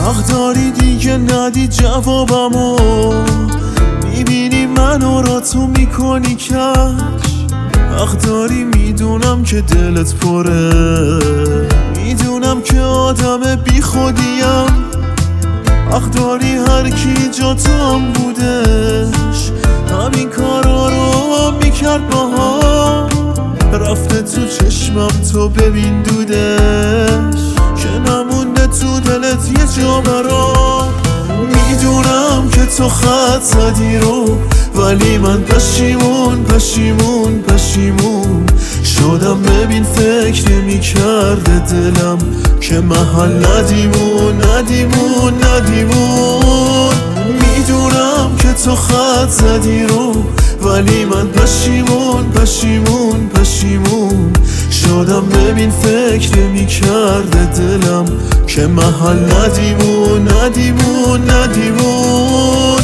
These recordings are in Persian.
حق داری دیگه ندی جوابمو، میبینی منو را تو میکنی کش. حق داری میدونم که دلت پره، میدونم که آدم بی خودیم. حق داری هر کی جا تو هم بودش همین کارا رو میکرد باها. رفته تو چشمم تو ببین دودش که نمونده تو دلت یه جا برام. میدونم که تو خط زدی رو، ولی من پشیمون پشیمون پشیمون شدم. ببین فکر نمی کرده دلم که محل ندیمون ندیمون ندیمون. میدونم که تو خط زدی رو، ولی من پشیمون پشیمون پشیمون شدم. ببین فکر نمی کرده دلم که محل ندیمون ندیمون ندیمون.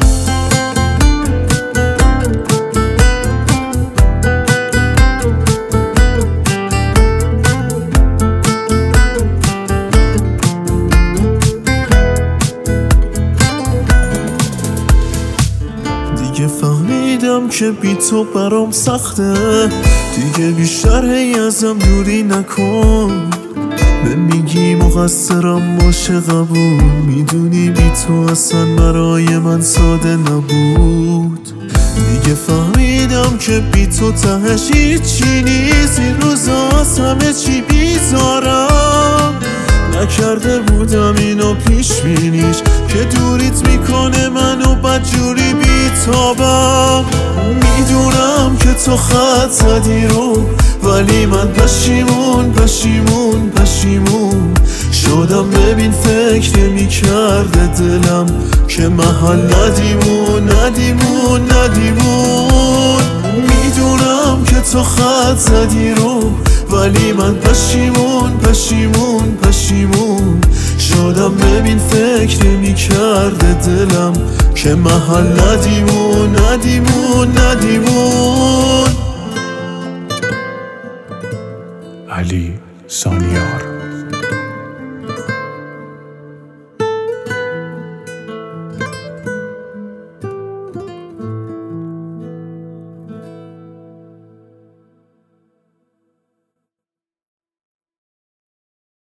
دیگه فهمیدم که بی تو برام سخته، دیگه بیشتر هی ازم دوری نکن. به میگی مقصرم باشه قبول، میدونی بی تو اصلا برای من ساده نبود. دیگه فهمیدم که بی تو تهش هیچی نیست، این روزاست همه چی بیزارم. نکرده بودم اینو پیش بینیش که دوریت میکنه منو بدجوری بیتابم. میدونم که تو خط زدی رو، ولی من پشیمون پشیمون پشیمون شدم. ببین فکر نمی کرده دلم که محل ندیمون ندیمون ندیمون. میدونم که تو خط زدی رو، ولی من پشیمون پشیمون پشیمون شدم. ببین فکر نمی کرده دلم که محل ندیمون ندیمون ندیمون. علی سانیار.